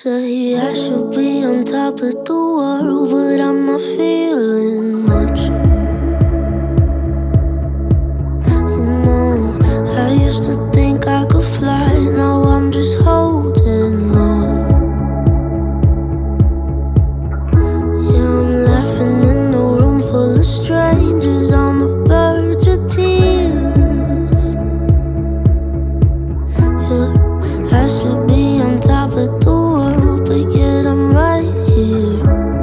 Say I should be on top of the world, but I'm not feeling much. You know, I used to think I could fly, now I'm just holding on. Yeah, I'm laughing in a room full of strangers on the verge of tears. Yeah, I should be on top of the world, but yet I'm right here.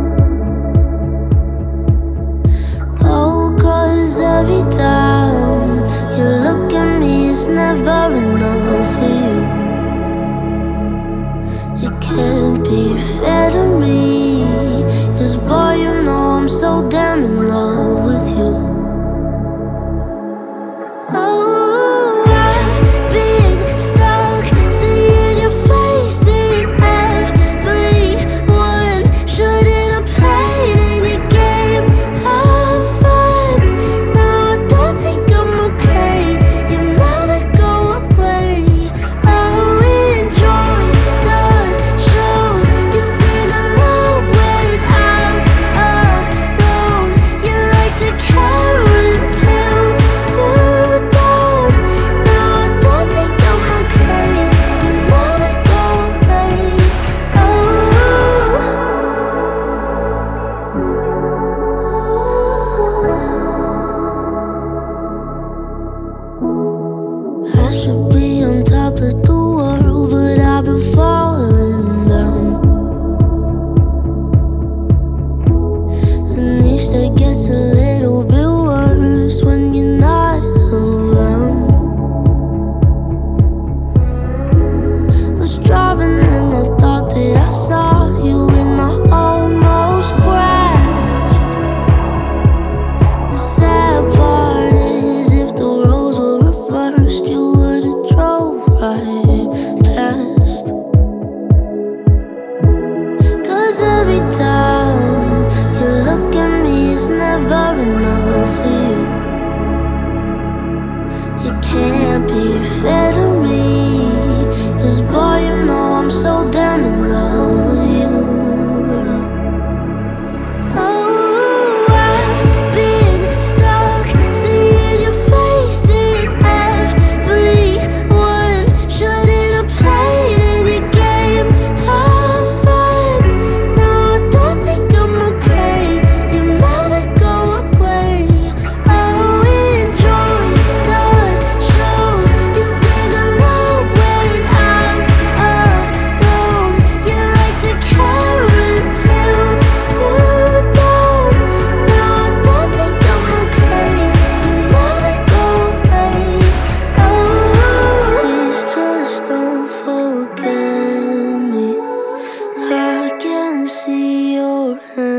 Oh, 'cause every time you look at me, it's never enough for you. It can't be fair to me, 'cause boy, you know I'm so damn in love with you. Oh, I've been stuck seeing your face in everyone. Shouldn't have played any game of fun. Now I don't think I'm okay. You never go away. Oh, enjoy the show. You seem to love when I'm alone. You like to care until you don't. Now I don't think I'm okay. You never go away. I should be on top of the world, but I've been falling down. And each day gets a little bit worse when you're not around. Was driving and I thought that I saw you, and I almost crashed. The sad part is, if the roles were reversed, you would've drove right past. 'Cause every time you look at me, it's never enough for you. It can't be fair to me, 'cause boy, you know I'm so damn in love with you. Oh, I've been stuck seeing your face in everyone. Shouldn't have played any game of fun. Now I don't think I'm okay. You never go away. Oh, enjoy the show. You seem to love when I'm alone. You like to care until you don't. Now I don't think I'm okay. You never go away. Oh, please just don't forget me. I can see your hand.